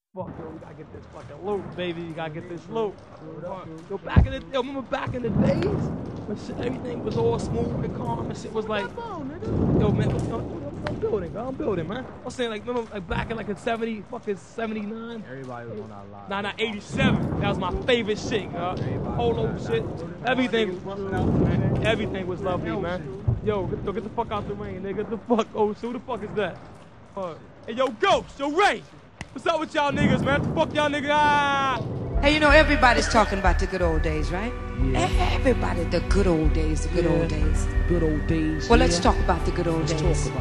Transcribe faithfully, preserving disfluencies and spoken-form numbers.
Fuck, yo, we gotta get this fucking loot, baby. You gotta get this loot. Yo, back in the, yo, remember back in the days when shit, everything was all smooth and calm and shit was like, yo, man, what's up? I'm building, bro. I'm building, man. I'm saying, like, remember, like, back in, like, in seventy, fucking seventy-nine? Everybody was on that line. Nah, nah, eighty-seven. That was my favorite shit, yo. Polo shit. Everything, man, everything was lovely, man. Yo, get the, get the fuck out the rain, nigga. Get the fuck, oh, so who the fuck is that? Uh, hey, yo, Ghost, yo, Ray. What's up with y'all niggas, man? Fuck y'all niggas. Ah! Hey, you know, everybody's talking about the good old days, right? Yeah. Everybody, the good old days, the good Yeah. old days. Good old days. Well, yeah. let's talk about the good old let's days. Talk